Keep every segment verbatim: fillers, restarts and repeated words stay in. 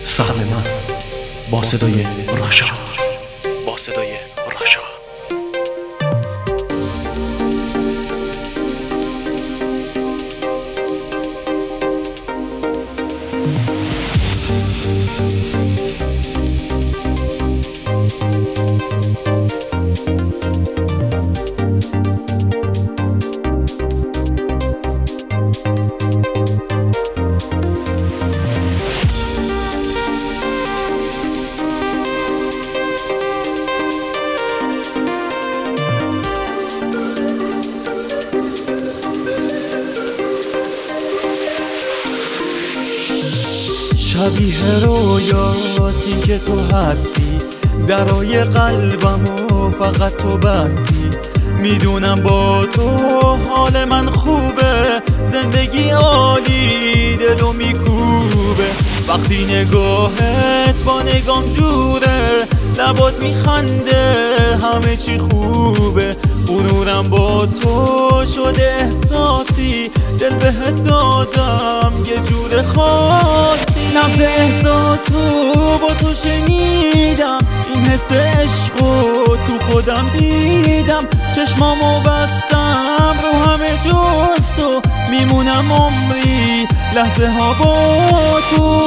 سهم من با صدای راشا با صدای راشا شبیه رویاسی که تو هستی، درای قلبمو فقط تو بستی. میدونم با تو حال من خوبه، زندگی عالی دلو میکوبه. وقتی نگاهت با نگام جوره، لبات میخنده همه چی خوبه. غرورم با تو شده احساسی، دل بهت دادم یه جور خاصی. نبض احساسو با تو شنیدم، این حس عشقو تو خودم دیدم. چشمامو بستم رو همه جز تو، میمونم عمری لحظه ها با تو.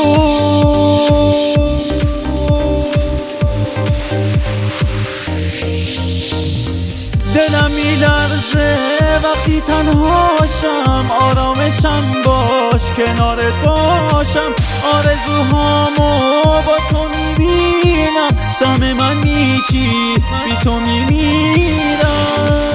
دلم میلرزه وقتی تنهاشم، آرامشم باش کنارت باشم. آرزوهامو با تو میبینم، سهم من میشی بی تو میمیرم.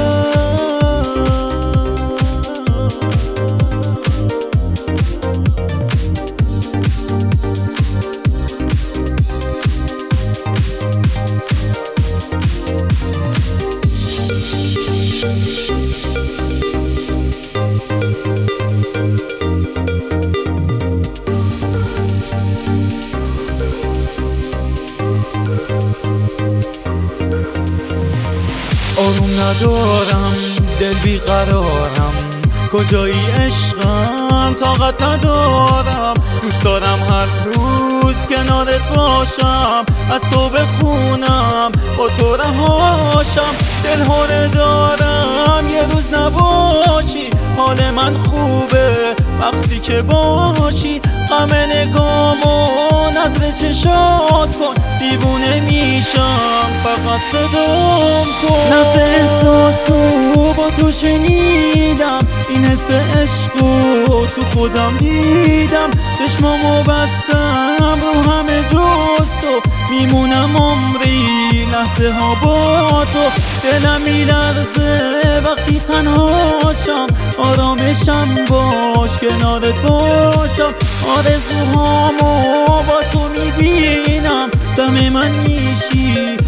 آروم ندارم، دل بیقرارم، کجایی عشقم طاقت ندارم. دوست دارم هر روز کنارت باشم، از تو بخونم با تو رهاشم. دل هره دارم یه روز نباشی، حال من خوبه وقتی که باشی. غم نگامو نظر چشات کن، دیوونه میشم فقط صدام کن. نبض احساسو با تو شنیدم، این حس عشقو تو خودم دیدم. چشمامو بستم رو همه جز تو، میمونم عمری لحظه ها با تو. دلم میلرزه وقتی تنهاشم، آرامشم باش کنارت باشم. آرزوهامو با تو میبینم، سهم من میشی